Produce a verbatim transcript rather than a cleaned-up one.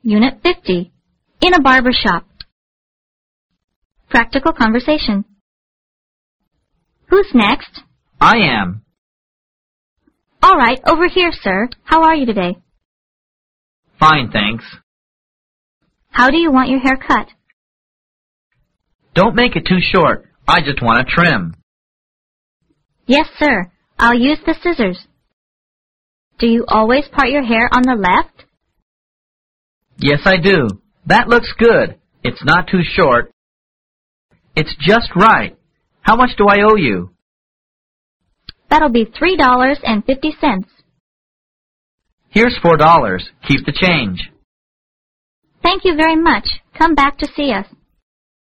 Unit fifty. In a barber shop. Practical conversation. Who's next? I am. All right, over here, sir. How are you today? Fine, thanks. How do you want your hair cut? Don't make it too short. I just want a trim. Yes, sir. I'll use the scissors. Do you always part your hair on the left? Yes, I do. That looks good. It's not too short. It's just right. How much do I owe you? That'll be three dollars and fifty cents. Here's four dollars. Keep the change. Thank you very much. Come back to see us.